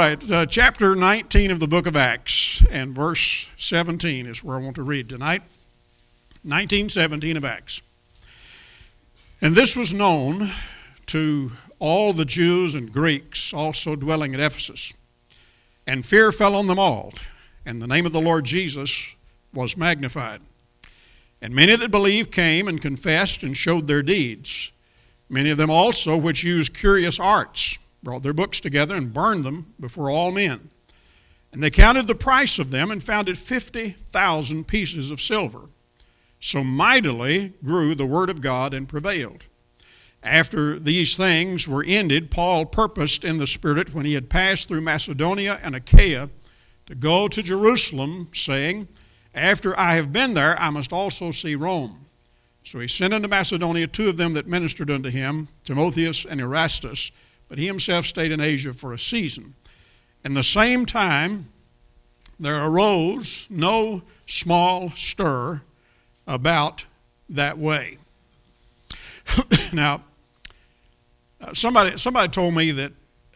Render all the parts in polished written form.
right, chapter 19 of the book of Acts and verse 17 is where I want to read tonight. 19:17 of Acts. And this was known to all the Jews and Greeks also dwelling at Ephesus. And fear fell on them all, and the name of the Lord Jesus was magnified. And many that believed came and confessed and showed their deeds. Many of them also which used curious arts brought their books together and burned them before all men. And they counted the price of them and found it 50,000 pieces of silver. So mightily grew the word of God and prevailed. After these things were ended, Paul purposed in the Spirit, when he had passed through Macedonia and Achaia, to go to Jerusalem, saying, After I have been there, I must also see Rome. So he sent unto Macedonia 2 of them that ministered unto him, Timotheus and Erastus, but he himself stayed in Asia for a season. And the same time there arose no small stir about that way. Now, somebody told me that,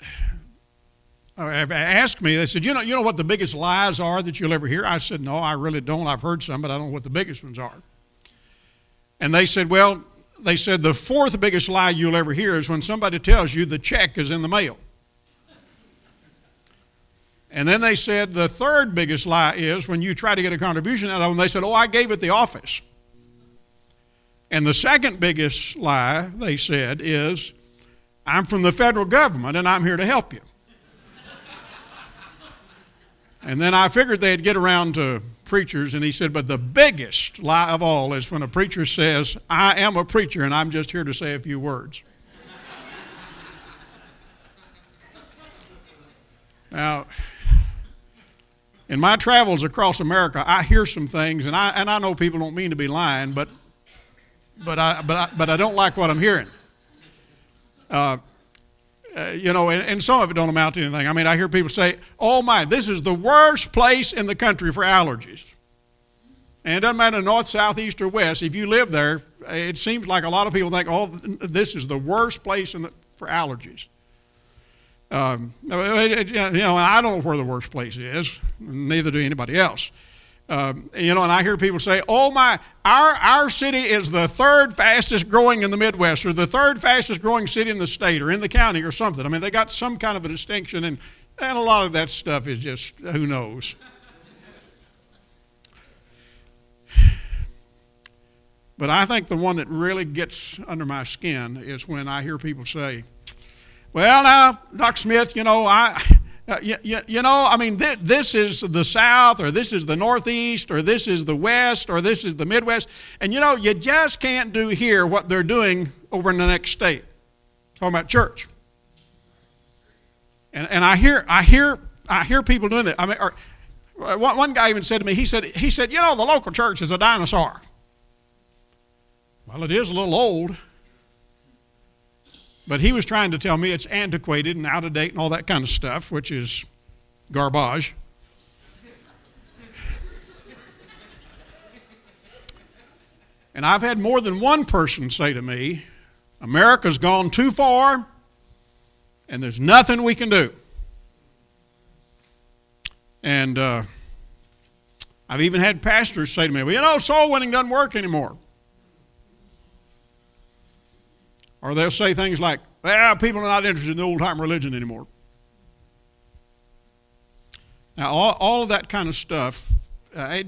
asked me, they said, you know what the biggest lies are that you'll ever hear? I said, no, I really don't. I've heard some, but I don't know what the biggest ones are. And they said, the fourth biggest lie you'll ever hear is when somebody tells you the check is in the mail. And then they said the third biggest lie is when you try to get a contribution out of them, they said, I gave it the office. And the second biggest lie, they said, is, I'm from the federal government and I'm here to help you. And then I figured they'd get around to preachers, and he said, but the biggest lie of all is when a preacher says, I am a preacher and I'm just here to say a few words. Now, in my travels across America, I hear some things, and I know people don't mean to be lying, but I don't like what I'm hearing. And some of it don't amount to anything. I mean, I hear people say, oh my, this is the worst place in the country for allergies. And it doesn't matter north, south, east, or west. If you live there, it seems like a lot of people think, this is the worst place for allergies. And I don't know where the worst place is. Neither do anybody else. And I hear people say, oh my, our city is the third fastest growing in the Midwest, or the third fastest growing city in the state, or in the county, or something. I mean, they got some kind of a distinction, and a lot of that stuff is just, who knows. But I think the one that really gets under my skin is when I hear people say, well, now, Dr. Smith, this is the South, or this is the Northeast, or this is the West, or this is the Midwest. And, you just can't do here what they're doing over in the next state. Talking about church. And I hear people doing that. I mean, one guy even said to me, he said, the local church is a dinosaur. Well, it is a little old. But he was trying to tell me it's antiquated and out of date and all that kind of stuff, which is garbage. And I've had more than one person say to me, America's gone too far and there's nothing we can do. And I've even had pastors say to me, well, soul winning doesn't work anymore. Or they'll say things like, well, people are not interested in the old-time religion anymore. Now, all of that kind of stuff, that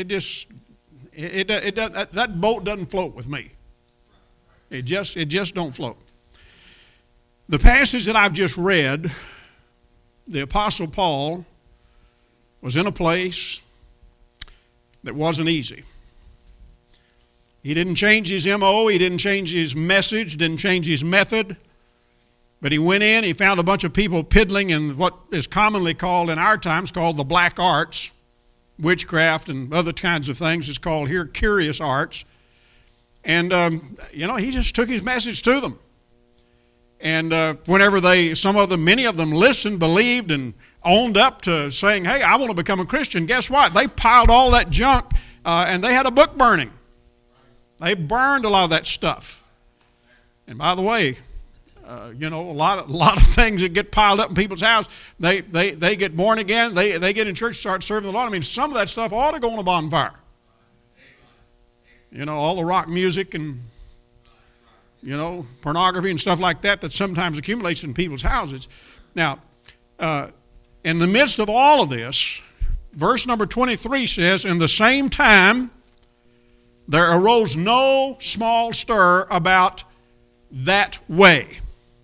boat doesn't float with me. It just don't float. The passage that I've just read, the Apostle Paul was in a place that wasn't easy. He didn't change his M.O., he didn't change his message, didn't change his method. But he went in, he found a bunch of people piddling in what is commonly called, in our times, called the black arts, witchcraft and other kinds of things. It's called here curious arts. And, he just took his message to them. And whenever many of them listened, believed, and owned up to saying, hey, I want to become a Christian, guess what? They piled all that junk, and they had a book burning. They burned a lot of that stuff. And by the way, A lot of things that get piled up in people's house. They get born again. They get in church, start serving the Lord. I mean, some of that stuff ought to go on a bonfire. All the rock music and pornography and stuff like that sometimes accumulates in people's houses. Now, in the midst of all of this, verse number 23 says, "In the same time there arose no small stir about that way."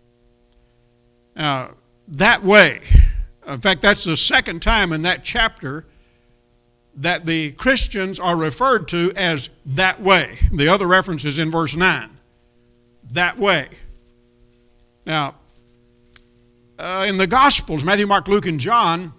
Now, that way. In fact, that's the second time in that chapter that the Christians are referred to as that way. The other reference is in verse 9. That way. Now, in the Gospels, Matthew, Mark, Luke, and John,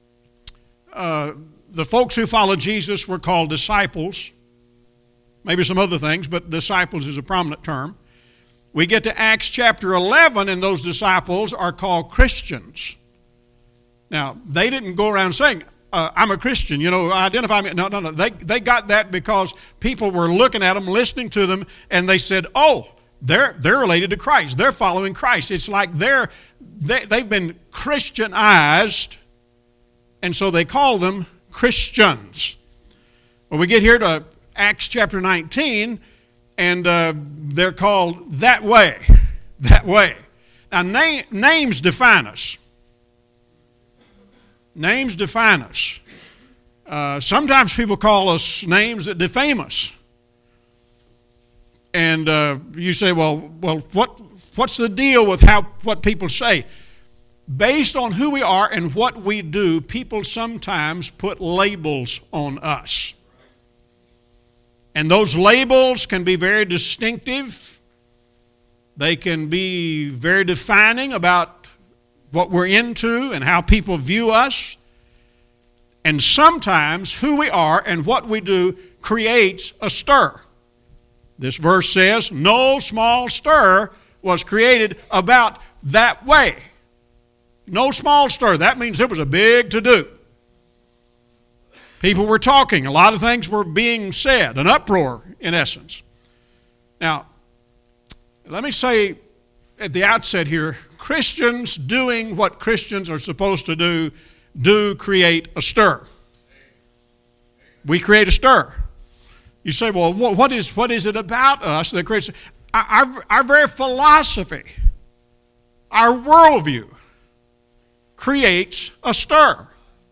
the folks who followed Jesus were called disciples. Maybe some other things, but disciples is a prominent term. We get to Acts chapter 11, and those disciples are called Christians. Now, they didn't go around saying, I'm a Christian, identify me. No. They got that because people were looking at them, listening to them, and they said, oh, they're related to Christ. They're following Christ. It's like they've been Christianized, and so they call them Christians. Well, we get here to Acts chapter 19, and they're called that way. That way. Now, names define us. Names define us. Sometimes people call us names that defame us. And you say, well, what's the deal with what people say? Based on who we are and what we do, people sometimes put labels on us. And those labels can be very distinctive. They can be very defining about what we're into and how people view us. And sometimes who we are and what we do creates a stir. This verse says, no small stir was created about that way. No small stir. That means it was a big to-do. People were talking. A lot of things were being said. An uproar, in essence. Now, let me say at the outset here, Christians doing what Christians are supposed to do create a stir. We create a stir. You say, well, what is it about us that creates our very philosophy, our worldview creates a stir.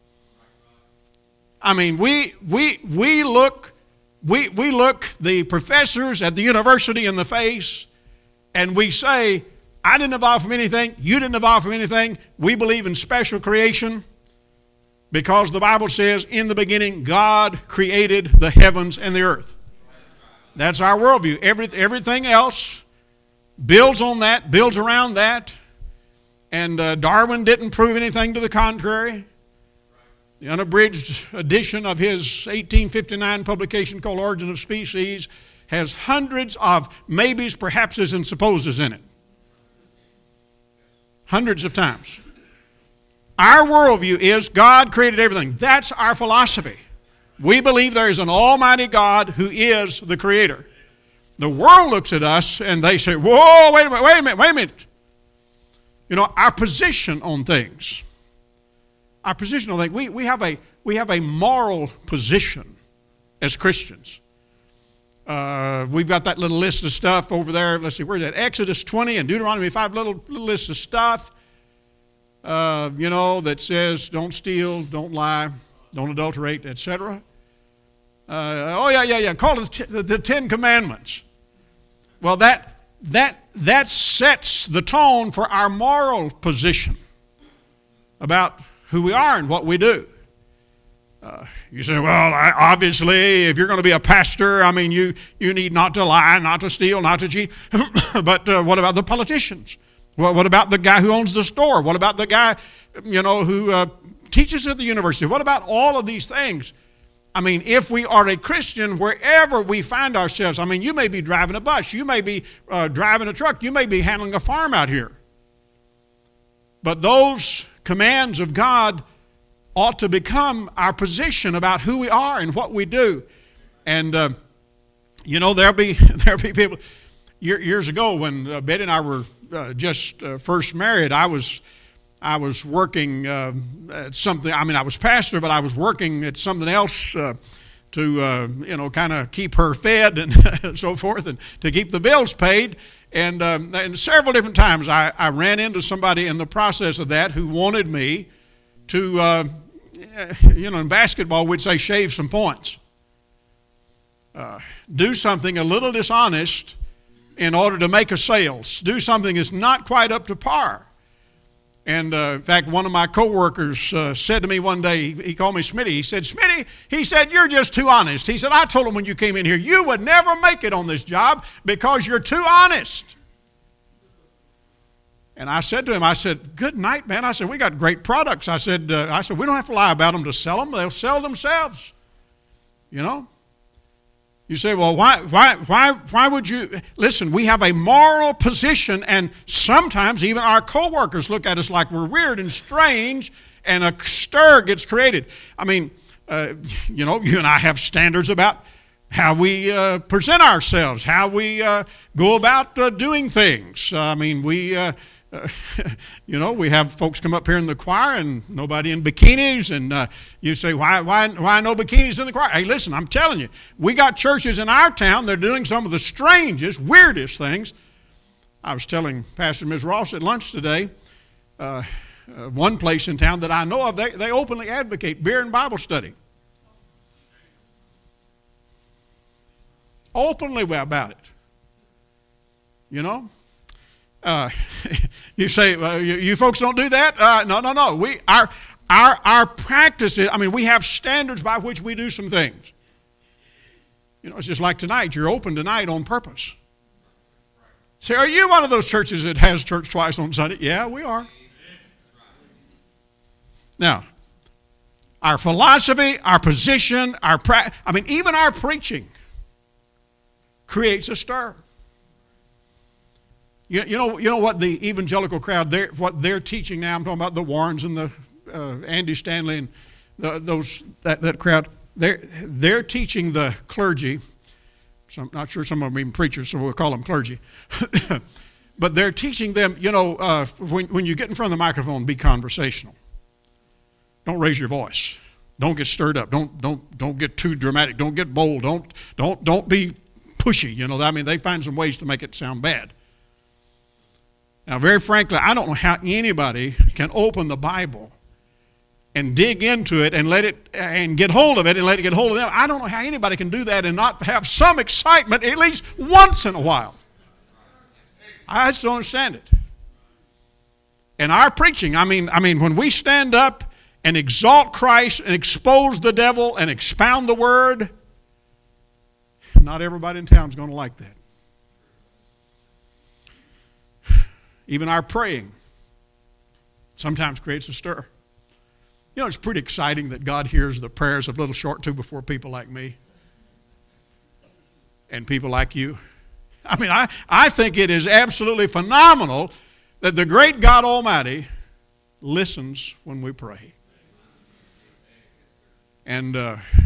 I mean, we look the professors at the university in the face, and we say, I didn't evolve from anything, you didn't evolve from anything. We believe in special creation because the Bible says, in the beginning, God created the heavens and the earth. That's our worldview. Everything else builds on that, builds around that, and Darwin didn't prove anything to the contrary. The unabridged edition of his 1859 publication called Origin of Species has hundreds of maybes, perhapses, and supposes in it. Hundreds of times. Our worldview is God created everything. That's our philosophy. We believe there is an almighty God who is the creator. The world looks at us and they say, whoa, wait a minute. You know, our position on things. Our position on things. We have a moral position as Christians. We've got that little list of stuff over there. Let's see, where's that? Exodus 20 and Deuteronomy 5, little list of stuff, that says don't steal, don't lie, don't adulterate, etc. Call it the Ten Commandments. Well, that sets the tone for our moral position about who we are and what we do. You say, well, obviously, if you're going to be a pastor, I mean, you need not to lie, not to steal, not to cheat. But what about the politicians? What about the guy who owns the store? What about the guy, who teaches at the university? What about all of these things? I mean, if we are a Christian, wherever we find ourselves, I mean, you may be driving a bus, you may be driving a truck, you may be handling a farm out here. But those commands of God ought to become our position about who we are and what we do. And, there'll be people. Years ago when Betty and I were just first married, I was working at something. I mean, I was pastor, but I was working at something else to kind of keep her fed and so forth, and to keep the bills paid. And several different times I ran into somebody in the process of that who wanted me to, in basketball we'd say shave some points. Do something a little dishonest in order to make a sale. Do something that's not quite up to par. And in fact, one of my coworkers said to me one day, he called me Smitty. He said, Smitty, he said, you're just too honest. He said, I told him when you came in here, you would never make it on this job because you're too honest. And I said to him, I said, good night, man. I said, we got great products. I said, we don't have to lie about them to sell them. They'll sell themselves. You say, well, why would you? Listen, we have a moral position, and sometimes even our coworkers look at us like we're weird and strange, and a stir gets created. I mean, you and I have standards about how we present ourselves, how we go about doing things. I mean, we have folks come up here in the choir and nobody in bikinis, and you say, why no bikinis in the choir? Hey, listen, I'm telling you, we got churches in our town that are doing some of the strangest, weirdest things. I was telling Pastor Ms. Ross at lunch today, one place in town that I know of, they openly advocate beer and Bible study. Openly about it. You say, you folks don't do that? No. Our practice is, we have standards by which we do some things. It's just like tonight. You're open tonight on purpose. Say, are you one of those churches that has church twice on Sunday? Yeah, we are. Now, our philosophy, our position, even our preaching creates a stir. You know what the evangelical crowd, what they're teaching now, I'm talking about the Warrens and the Andy Stanley and that crowd, they're teaching the clergy. So I'm not sure some of them are even preachers, so we'll call them clergy. But they're teaching them, when you get in front of the microphone, be conversational. Don't raise your voice. Don't get stirred up. Don't get too dramatic. Don't get bold. Don't be pushy. They find some ways to make it sound bad. Now, very frankly, I don't know how anybody can open the Bible and dig into it and let it and get hold of it and let it get hold of them. I don't know how anybody can do that and not have some excitement at least once in a while. I just don't understand it. And our preaching, when we stand up and exalt Christ and expose the devil and expound the word, not everybody in town is going to like that. Even our praying sometimes creates a stir. It's pretty exciting that God hears the prayers of little short 2x4 people like me and people like you. I think it is absolutely phenomenal that the great God Almighty listens when we pray. And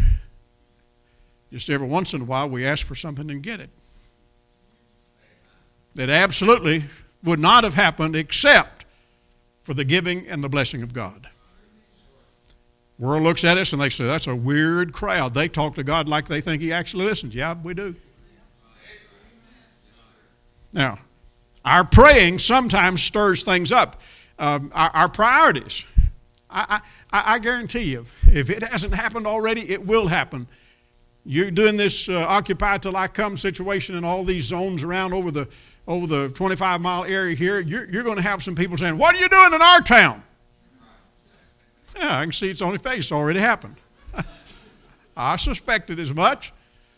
just every once in a while we ask for something and get it. That absolutely would not have happened except for the giving and the blessing of God. The world looks at us and they say, that's a weird crowd. They talk to God like they think He actually listens. Yeah, we do. Now, our praying sometimes stirs things up. Our priorities. I guarantee you, if it hasn't happened already, it will happen. You're doing this Occupy Till I Come situation in all these zones around over the 25-mile area here. You're going to have some people saying, what are you doing in our town? Yeah, I can see it's on your face. It's already happened. I suspected as much.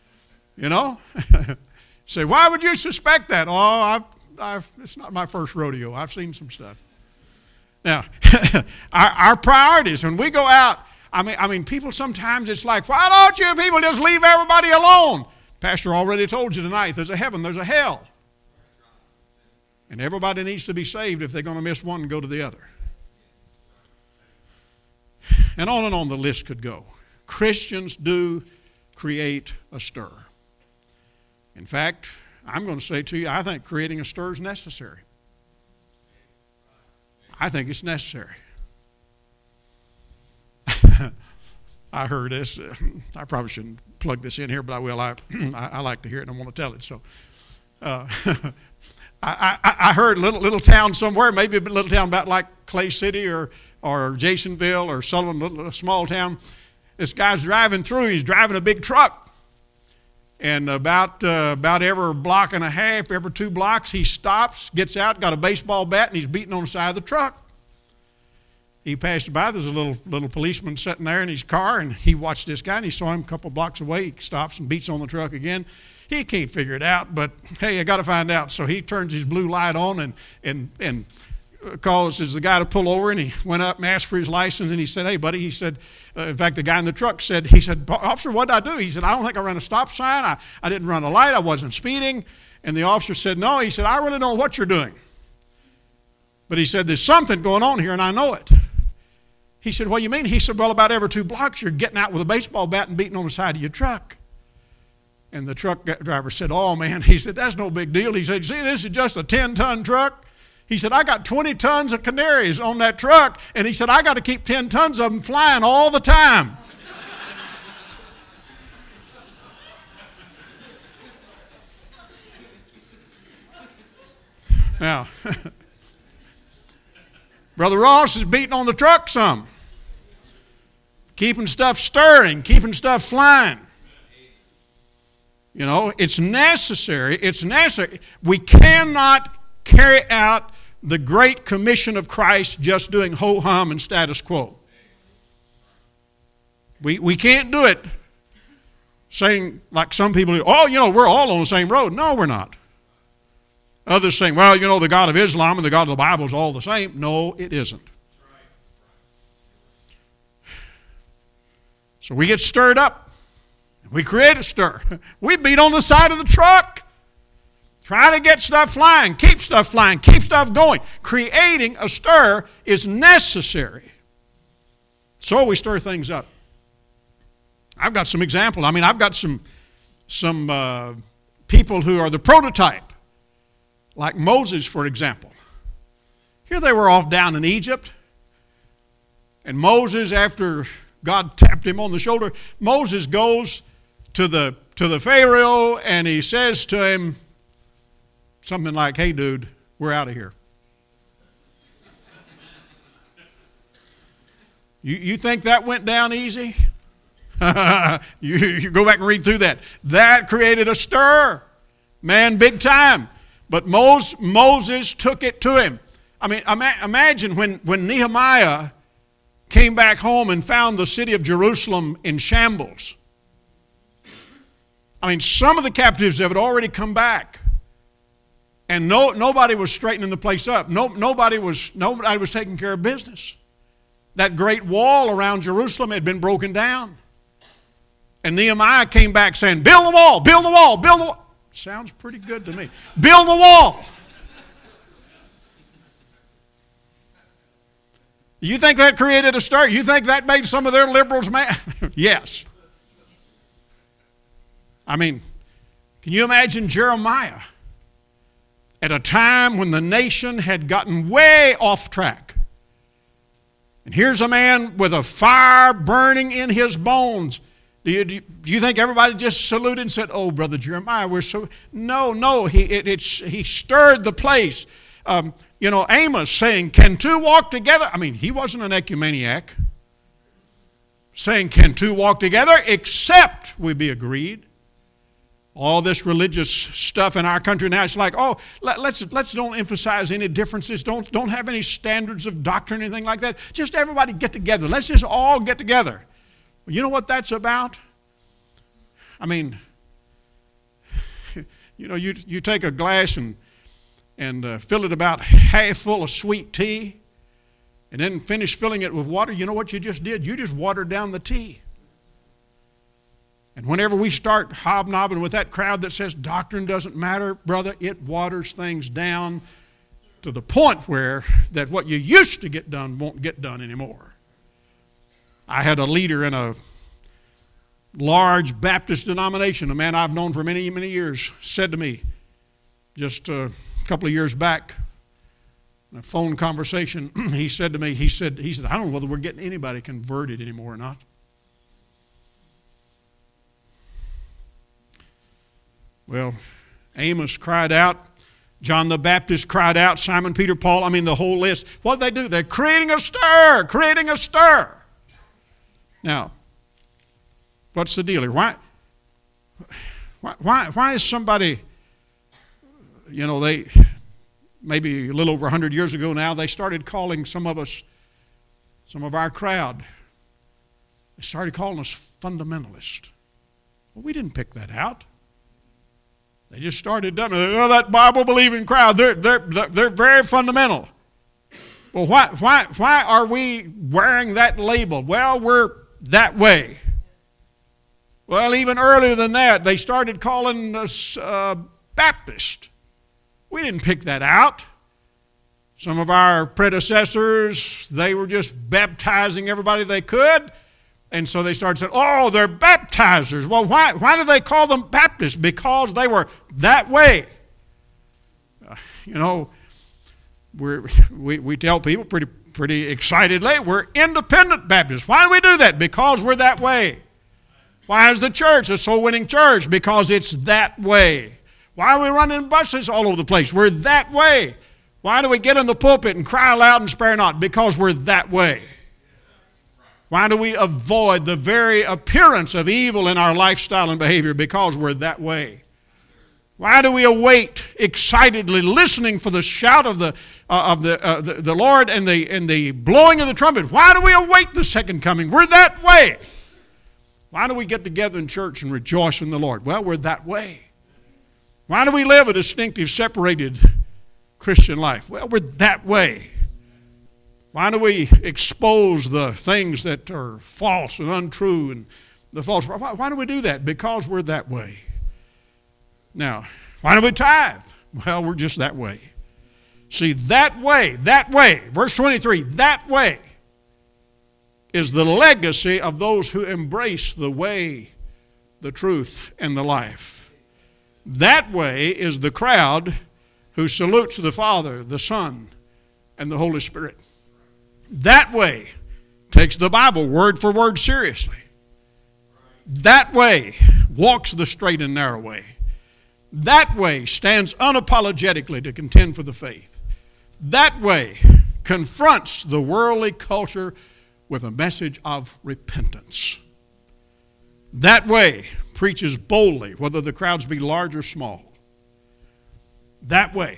Say, why would you suspect that? Oh, it's not my first rodeo. I've seen some stuff. Now, our priorities, when we go out, people sometimes it's like, why don't you people just leave everybody alone? Pastor already told you tonight, there's a heaven, there's a hell. And everybody needs to be saved if they're going to miss one and go to the other. And on the list could go. Christians do create a stir. In fact, I'm going to say to you, I think creating a stir is necessary. I think it's necessary. I heard this. I probably shouldn't plug this in here, but I will. I like to hear it and I want to tell it. So I heard little town somewhere, maybe a little town about like Clay City or Jasonville or Sullivan, a small town. This guy's driving through. He's driving a big truck. And about every block and a half, every 2 blocks, he stops, gets out, got a baseball bat, and he's beating on the side of the truck. He passed by. There's a little policeman sitting there in his car, and he watched this guy, and he saw him a couple blocks away. He stops and beats on the truck again. He can't figure it out, but hey, I got to find out. So he turns his blue light on and causes the guy to pull over, and he went up and asked for his license, and he said, hey, buddy, he said, in fact, the guy in the truck said, officer, what did I do? He said, I don't think I ran a stop sign. I didn't run a light. I wasn't speeding. And the officer said, no. He said, I really don't know what you're doing. But he said, there's something going on here, and I know it. He said, what do you mean? He said, well, about every 2 blocks, you're getting out with a baseball bat and beating on the side of your truck. And the truck driver said, oh, man. He said, that's no big deal. He said, see, this is just a 10-ton truck. He said, I got 20 tons of canaries on that truck. And he said, I got to keep 10 tons of them flying all the time. Now, Brother Ross is beating on the truck some. Keeping stuff stirring, keeping stuff flying. You know, it's necessary. It's necessary. We cannot carry out the great commission of Christ just doing ho-hum and status quo. We can't do it saying, like some people do, oh, you know, we're all on the same road. No, we're not. Others saying, well, you know, the God of Islam and the God of the Bible is all the same. No, it isn't. So we get stirred up. We create a stir. We beat on the side of the truck. Try to get stuff flying, keep stuff going. Creating a stir is necessary. So we stir things up. I've got some examples. I mean, I've got some people who are the prototype, like Moses, for example. Here they were off down in Egypt, and Moses, after God tapped him on the shoulder, Moses goes to the Pharaoh, and he says to him something like, hey, dude, we're out of here. You think that went down easy? you go back and read through that. That created a stir. Man, big time. But Moses took it to him. I mean, imagine when Nehemiah came back home and found the city of Jerusalem in shambles. I mean, some of the captives had already come back. And nobody was straightening the place up. Nobody was taking care of business. That great wall around Jerusalem had been broken down. And Nehemiah came back saying, build the wall, build the wall, build the wall. Sounds pretty good to me. Build the wall. You think that created a stir? You think that made some of their liberals mad? Yes. I mean, can you imagine Jeremiah at a time when the nation had gotten way off track? And here's a man with a fire burning in his bones. Do you think everybody just saluted and said, oh, Brother Jeremiah, we're so... No, he stirred the place. Amos saying, can 2 walk together? I mean, he wasn't an ecumeniac. Saying, can 2 walk together except we be agreed? All this religious stuff in our country now, it's like, oh, let's don't emphasize any differences. Don't have any standards of doctrine, anything like that. Just everybody get together. Let's just all get together. You know what that's about? I mean, you take a glass and fill it about half full of sweet tea, and then finish filling it with water. You know what you just did? You just watered down the tea. And whenever we start hobnobbing with that crowd that says doctrine doesn't matter, brother, it waters things down to the point where that what you used to get done won't get done anymore. I had a leader in a large Baptist denomination, a man I've known for many, many years, said to me just a couple of years back, In a phone conversation, he said to me, he said, I don't know whether we're getting anybody converted anymore or not. Well, Amos cried out. John the Baptist cried out. Simon, Peter, Paul, the whole list. What did they do? They're creating a stir, creating a stir. Now, what's the deal here? Why is somebody, they, maybe a little over 100 years ago now, they started calling some of our crowd, they started calling us fundamentalists. Well, we didn't pick that out. They just started doing that Bible-believing crowd. They're very fundamental. Well, why are we wearing that label? Well, we're that way. Well, even earlier than that, they started calling us Baptist. We didn't pick that out. Some of our predecessors, they were just baptizing everybody they could. And so they started saying, oh, they're baptizers. Well, why do they call them Baptists? Because they were that way. We tell people pretty excitedly, we're independent Baptists. Why do we do that? Because we're that way. Why is the church a soul-winning church? Because it's that way. Why are we running buses all over the place? We're that way. Why do we get in the pulpit and cry loud and spare not? Because we're that way. Why do we avoid the very appearance of evil in our lifestyle and behavior? Because we're that way. Why do we await excitedly, listening for the shout of the Lord and the blowing of the trumpet? Why do we await the second coming? We're that way. Why do we get together in church and rejoice in the Lord? Well, we're that way. Why do we live a distinctive, separated Christian life? Well, we're that way. Why do we expose the things that are false and untrue and the false? Why do we do that? Because we're that way. Now, why do we tithe? Well, we're just that way. See, that way, verse 23, that way is the legacy of those who embrace the way, the truth, and the life. That way is the crowd who salutes the Father, the Son, and the Holy Spirit. That way takes the Bible word for word seriously. That way walks the straight and narrow way. That way stands unapologetically to contend for the faith. That way confronts the worldly culture with a message of repentance. That way preaches boldly, whether the crowds be large or small. That way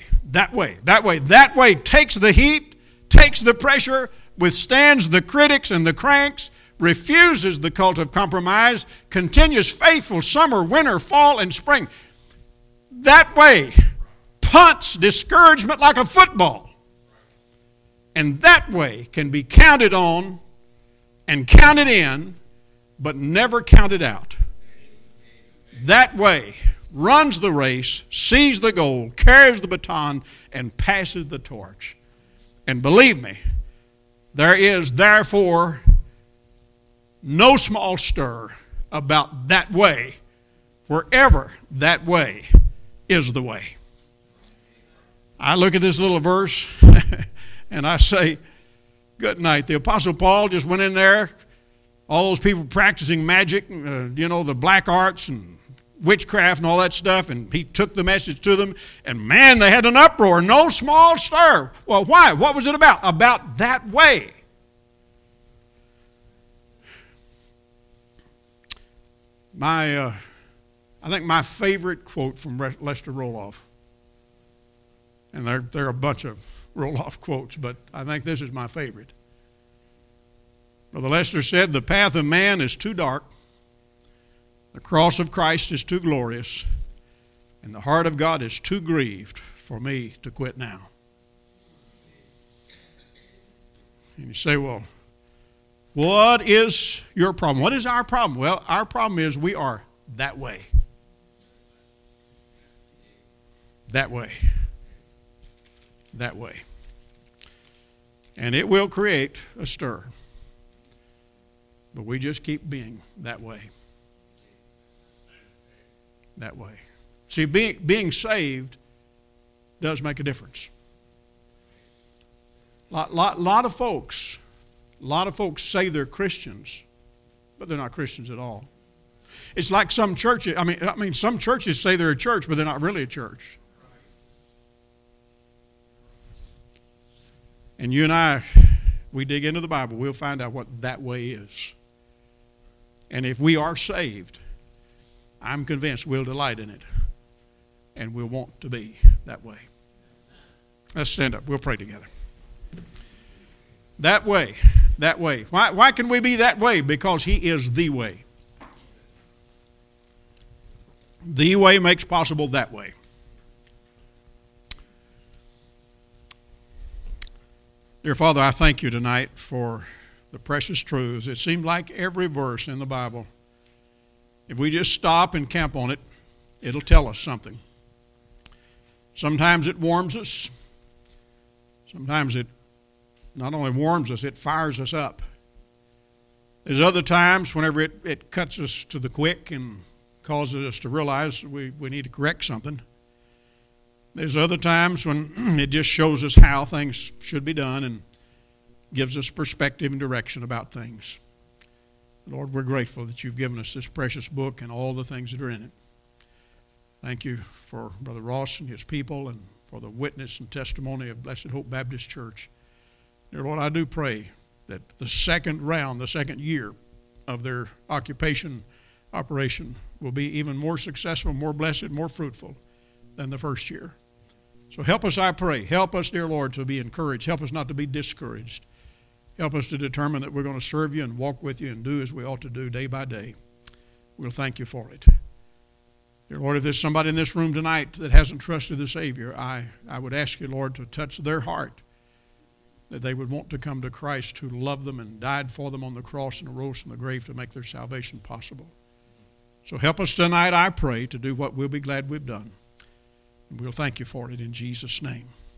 takes the heat, takes the pressure, withstands the critics and the cranks, refuses the cult of compromise, continues faithful summer, winter, fall, and spring. That way punts discouragement like a football. And that way can be counted on and counted in, but never counted out. That way runs the race, sees the goal, carries the baton, and passes the torch. And believe me, there is therefore no small stir about that way, wherever that way is the way. I look at this little verse and I say, good night. The Apostle Paul just went in there, all those people practicing magic, the black arts and witchcraft and all that stuff, and he took the message to them, and man, they had an uproar, no small stir. Well, why? What was it about? About that way. I think my favorite quote from Lester Roloff, and there are a bunch of Roloff quotes, but I think this is my favorite. Brother Lester said, the path of man is too dark, the cross of Christ is too glorious, and the heart of God is too grieved for me to quit now. And you say, well, what is your problem? What is our problem? Well, our problem is we are that way. That way. That way. And it will create a stir. But we just keep being that way. That way. See, being saved does make a difference. Lot of folks say they're Christians, but they're not Christians at all. It's like some churches. I mean, some churches say they're a church, but they're not really a church. And you and I, we dig into the Bible, we'll find out what that way is. And if we are saved, I'm convinced we'll delight in it, and we'll want to be that way. Let's stand up. We'll pray together. That way. Why can we be that way? Because He is the way. The way makes possible that way. Dear Father, I thank You tonight for the precious truths. It seems like every verse in the Bible, if we just stop and camp on it, it'll tell us something. Sometimes it warms us. Sometimes it not only warms us, it fires us up. There's other times whenever it cuts us to the quick and causes us to realize we need to correct something. There's other times when it just shows us how things should be done and gives us perspective and direction about things. Lord, we're grateful that You've given us this precious book and all the things that are in it. Thank You for Brother Ross and his people and for the witness and testimony of Blessed Hope Baptist Church. Dear Lord, I do pray that the second year of their operation will be even more successful, more blessed, more fruitful than the first year. So help us, I pray. Help us, dear Lord, to be encouraged. Help us not to be discouraged. Help us to determine that we're going to serve You and walk with You and do as we ought to do day by day. We'll thank You for it. Dear Lord, if there's somebody in this room tonight that hasn't trusted the Savior, I would ask You, Lord, to touch their heart, that they would want to come to Christ who loved them and died for them on the cross and arose from the grave to make their salvation possible. So help us tonight, I pray, to do what we'll be glad we've done. And we'll thank You for it in Jesus' name.